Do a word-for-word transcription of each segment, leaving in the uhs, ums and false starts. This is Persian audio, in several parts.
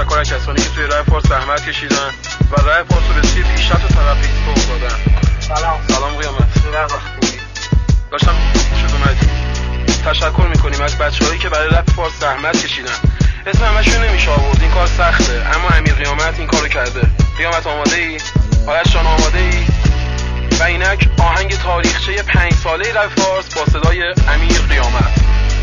تشکر از کسانی که توی رپ فارس زحمت کشیدن و رپ فارس رو به سوی پیشرفت و ترقی سوق دادن. سلام. سلام قیامت. خوبی. داشتم خوشت اومدی. تشکر میکنیم از بچه‌هایی که برای رپ فارس زحمت کشیدن. اسم همشون نمیشه آورد، این کار سخته، اما امیر قیامت این کارو کرده. قیامت آماده ای؟ آرش جان آماده ای؟ و اینک آهنگ تاریخچه پنج ساله رپ فارس با صدای امیر قیامت.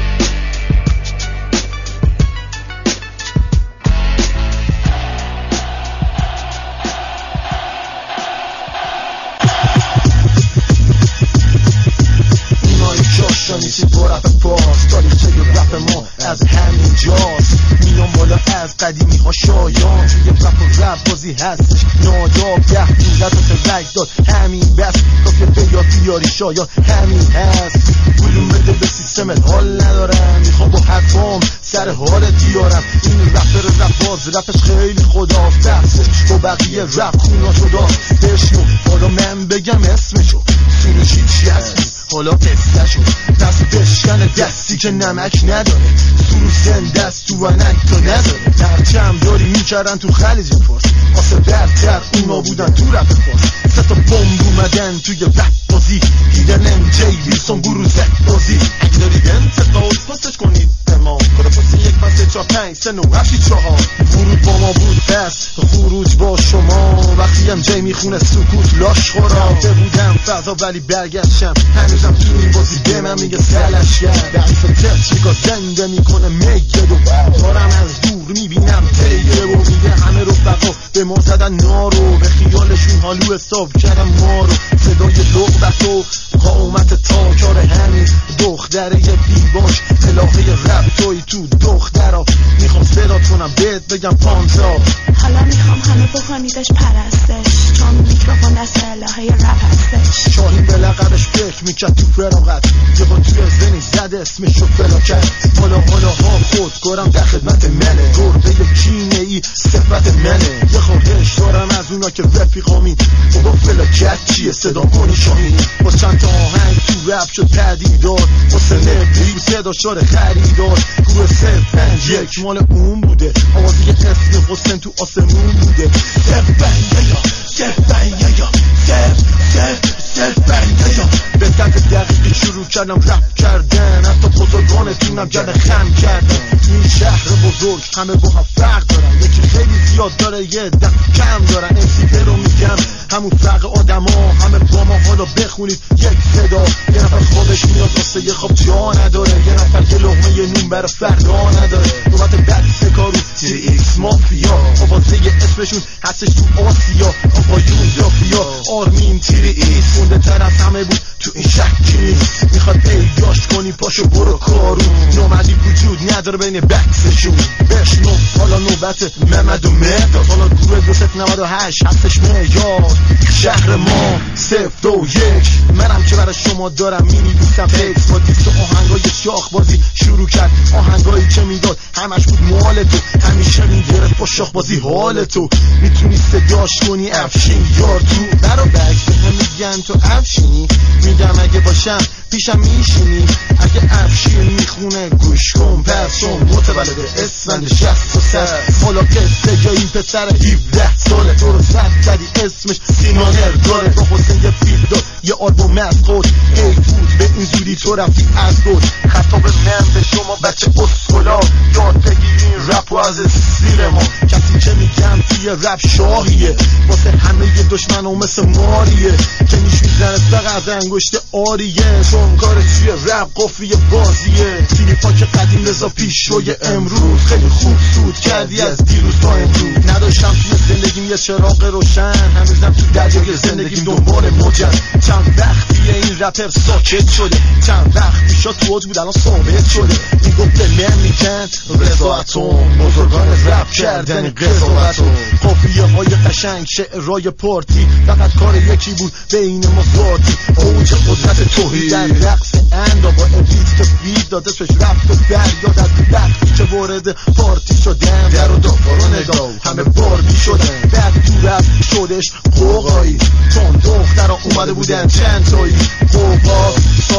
نیستی با رپ فارس، تاریخچه رپ ما از همین جاست. میام بالا از قدیمی ها شایان، توی رپ و رپ بازی هستش ناداب، ده دوزت و رک داد همین بس، کافیه به یاد بیاری شایان همین هست. گلوم بده به سیستمت حال ندارم، میخوام با حرفام سر حالت بیارم. این رپر رپ باز رپش خیلی خداست، بحثش با بقیه رپ خونا شداست. بشنو حالا من بگم اسمشو، سروشی چی هستی حالا قصه‌شو، دست بشکن دستی که نمک نداره، سروسن دست تو ونک تا نداره. هرچم داری میکردن تو خلیج فارس، آسه برتر اونا بودن تو رپ فارس. سه تا بمب اومدن توی رپ بازی، دیدن ام جی ویلسون بروزه بازی. اگه دارید انتقاد پاسش کنید به ما، کار پاس یک پس چهار پنج سه نو هفتی چهار. ورود با ما بود پس خروج با شما، وقتی ام جی میخونه سکوت لاش خورا. بودم فضا ولی برگشتم، هنوزم تو این بازی به من میگه سلش کرد. دعیف ترچیکا زنده میکنه میگه دو دارم از دور میبینم تیه و میگه همه رفقا به ما زدن نارو، به خیالشون حالو حساب کردم ما رو. صدای لغبت و قامت تا کار همین دختره بیباش، الهه رب توی تو دخترا. میخوام صدات کنم بهت بگم پانزا، حالا میخوام همه بکنیدش پرستش، چون میکروفون دست الهه رپ هستش. شاهین به لقبش فکر میکرد تو فراغت، یه با توی زنی زد اسمشو فلا کرد. حالا حالا ها خود کارم در خدمت منه، گرده کینه ای صفت منه. یه خورهش دارم از اونا که رفیقامین، بابا فلاکت چیه صدا کنی شاهین. با چند تا آهنگ تو رپ شد پدیدار، حسنه بی صدا شده خریدار. گروه سه پنج یک مال اون بوده، آوازی اسم حسن تو آسمون بوده. سف بنگه یا سف بنگه یا سف سف سف بنگه یا. به طرف دقیقی شروع کردم رپ کردن، حتی بزرگانتونم گرد خم کردن. این شهر بزرگ همه با هم فرق دارن، یکی خیلی زیاد داره یه دم کم دارن. امسی رو میگم همون فرق آدم ها، همه با ما حالا بخونید یک صدا. یه نفر خودش میاد واسه یه خواب جا نداره، یه نفر یه لقمه یه نون برا فردا نداره. نوبت بدیس کارو تیری ایکس مافیا، آوازه اسمشون هستش تو آسیا. آقایون زافیا آرمین تیری ایکس، مونده تر از همه بود تو این شکی نیست. میخواد پیداش کنی پاشو برو کارو، نومدی وجود نداره بین بکسشون. بشنو حالا نوبت محمد و مرداد، حالا گروه دو ست نود و هشت هستش معیار. شهر ما صفر دو یک، منم که برای شما دارم مینی دوستم تکس. با دیست و آهنگای شاخ بازی شروع کرد، آهنگایی که میداد همش بود مال تو. همیشه میگرفت با شاخ بازی حال تو، میتونی صداش کنی افشین یار تو. برا بکس هم میگن تو افشینی، میگم اگه باشم پیشم میشینی. اگه افشین میخونه گوش کن پس چون متولد اسفند شصت و سر. حالا قصه جایی پسر هفده ساله، تو رو زد زدی اسمش سینانر داره. با حسین یه فیلم داد یه آلبوم از خود، ای بود به این زودی تو رفتی از خود. خطاب من به شما بچه اسکولا، یاد بگیرین رپ و از سیر ما. کسی که میگم توی رپ شاهیه، واسه همه یه دشمن و مثل ماریه که نیش میزنه فقط انگشت آریه. چون کار توی رپ قفلی بازیه، تیلیپا که قدیم رضا پیش شوی امروز. خیلی خوب سود کردی از دیروز تا امروز. نداشتم توی زندگیم یه چراغ روشن، هنوزم تو دریای زندگیم دنبال موجم. چند وقتیه این رپر ساکت شده، چند وقت پیشا تو اوج بود الان ثابت شده. این گفت به من میگن رضاعتون، بزرگان رپ کردن قضاوتون. قافیه های قشنگ شعرهای پارتی، فقط کار یکی بود بین ما ذاتی. اوج قدرت توحید در رقص اندا، با ابلیس که فید داده سوش رفت و فریاد از وقتی که وارد پارتی شدن. در و دافارو نگاه همه باربی شدن، بعد تو رفت شدش قوقایی، چون دخترها اومده بودن چند تایی. قوقا سا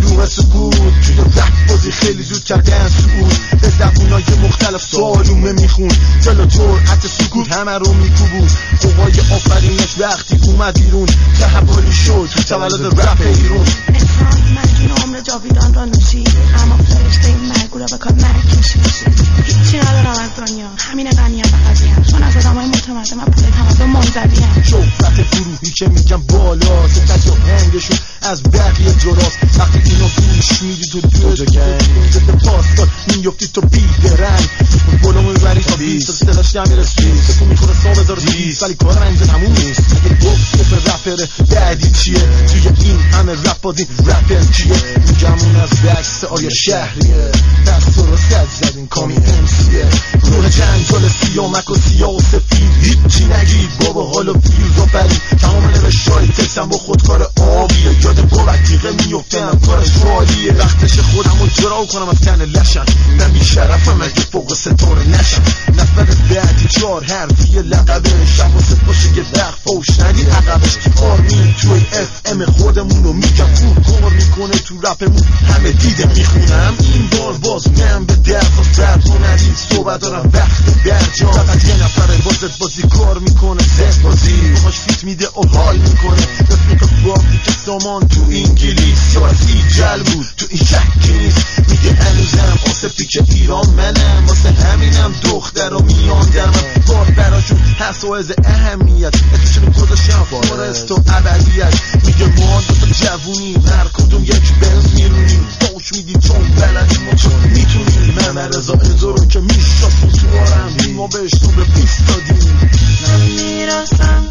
شلوغ سکوت توی رپ بازی خیلی زود کردن سکوت به زبونای مختلف سالومه میخون جلو جرأت سکوت همه رو میکوبون قوای آفرینش وقتی اومد بیرون تحولی شد تو تولد رپ ایران انسان مرگین عمر جاویدان را نوشید اما فرشته این مرگو را به کار مرگ کشید هیچی ندارم از دنیا همین غنیم و قضیم چون از آدم های متمدن و پول تمدن منزویم شهرت گروهی که میگم بالا ستک و هنگشون از بقیه جراست وقتی اینو گوش میدی تو دو جگه پاسدار میفتی تو بیدرنگ بلو میبری تا بیست دلش گمی رسید سکو میخوره سا بذار دیست ولی کار من اینجا تموم نیست اگه گفت که به رپر بعدی چیه توی این همه رپ بازی رپر کیه میگم اون از بکس آیا شهریه دست درست زدین کامی امسیه روح جنجال سیامک و سیاه و سفید هیچی نگید بابا حالا فیوز و برید تمام نوشتای تکسم با خودکار آبیه یاد بابتیقه میفتنم کارش رالیه وقتش خودم رو جرا کنم از تن لشن نمی شرفم اگه فوق ستاره نشم نفر بعدی چار حرفی لقبه شب و ست باشه یه دق فوش ندید عقبش آرمین توی اف ام خودمون رو میگم خوب کار میکنه تو رپمون همه دیده میخونم این بار باز من به درخواست درد و ندید صحبت دارم وقت برجا فقط یه نفره بازت بازی کار میکنه زد بازی باهاش فیت میده و حال میکنه رفیق بابی که سامان تو انگلیس یا از ایجل بود تو این شکی نیست میگه هنوزم آسه پیک ایران منم واسه همینم دختر رو میان در من بار براشون حسایز اهمیت اتشون گذاشتم فارست و ابدیت میگه ما دو تا جوونی هر کدوم یک بنز میرونیم دوش میدیم چون بلدیم و چون میتونیم من رضا انزو رو که میشتاسیم تو آرم ما بهش تو به بیست دادیم من میرسم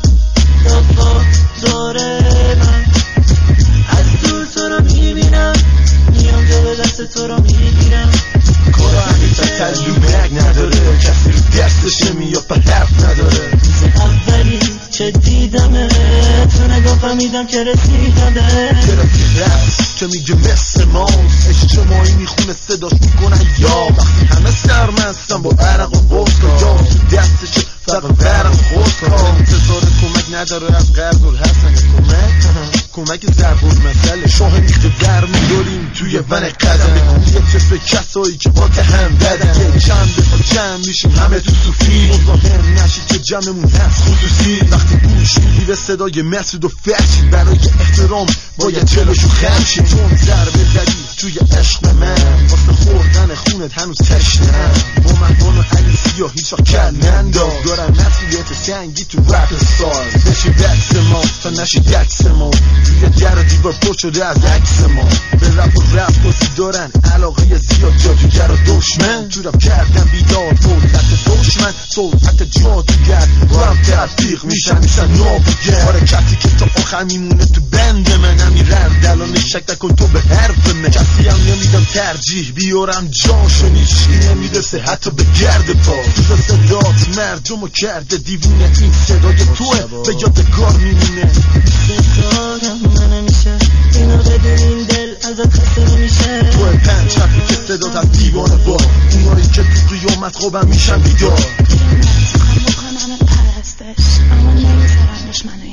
دفا داره من از دور تو رو میبینم میام جلو دست تو رو میگیرم کارا همیتا تلو بگ نداره کسی رو دستش نمیاد به حرف نداره اولی که دیدمه تو نگاه فهمیدم که رسیدمه گرفتی رفت که میگه مثل ما اجتماعی میخونه صداش میکنن یا وقتی همه سرمستن با عرق و بسکا یا تو دستش فقط ورق خودکا انتظار کمک نداره از قرض الحسن کمک کمک ضرب المثل شاه میخته در میداریم توی ون قدم یه چسب کسایی که با که هم بدن یه چند دفعه جمع میشیم همه تو صوفی مزاحم نشید که جمعمون هست خصوصی وقتی گوش میدی به صدای مسعود و فرشید برای احترام باید جلوشو خمشید چون ضربه زدی توی عشق من واسه خوردن خونت هنوز تشنم با مهمان و علی سیاه هیچ وقت کل ننداز دارم مسئولیت سنگی تو رپ ساز بشی بکس ما تا نشی دکس ما توی در و دیوار پر شده از عکس ما به رپ و رپ بازی دارن علاقه زیاد جادوگر و دشمن تو رپ کردن بیدار فولت دشمن سرعت جادوگر با هم تطبیق میشن میشن نابگر حرکتی که تا آخر میمونه تو بند من امیرم دلانه شک نکن تو به حرف من کسی هم نمیدم ترجیح بیارم جاشو نیشی نمیرسه حتی به گرد پا تو صدات مردمو کرده دیوونه این صدای توه به یادگار میمونه ستارم من نمیشه اینو بدونین دل ازت خسته نمیشه توه پنج حرفی که صدات از دیوانه با اونایی که تو قیامت خوابم میشن بیدار میخوام بکنم پرستش اما نمیذارم دشمنای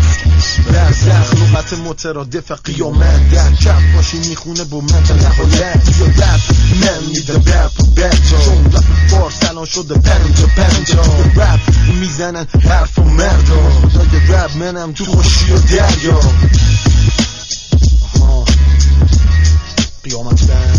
نفس کش در زخلوقت مترادف قیامت در کف باشی میخونه با من تا نهایت یا رپ من میدم رپ و بچا چون رپ فارس الان شده پنجا پنجا رپ میزنن حرف و مردا خدای رپ منم تو خوشی و دریا قیامت بند